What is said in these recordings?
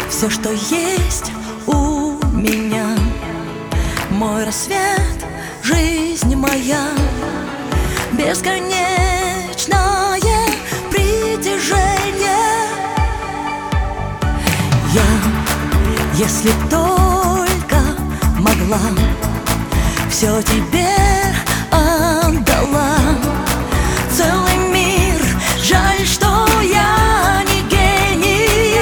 все, что есть у меня. Мой рассвет, жизнь моя, бесконечное притяжение. Я, если только могла, все тебе отдала. Целый мир, жаль, что я не гений.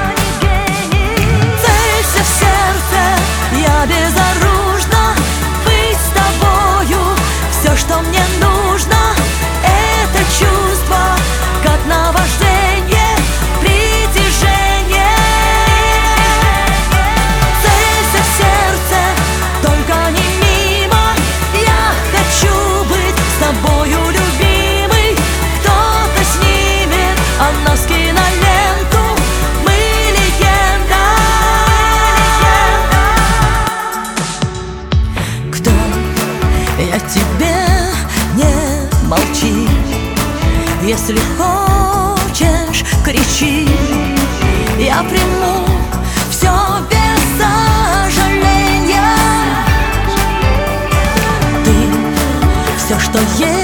Целься в сердце, я безоружна. Быть с тобою, все, что мне нужно. Это чувство, как наваждение, притяжение. Целься в сердце, только не мимо. Я хочу быть с тобою, любимый. Кто-то снимет о нас киноленту. Мы легенда. Кто? Я тебе не молчи. Если хочешь, кричи. Я приму все без сожаления. Ты все, что есть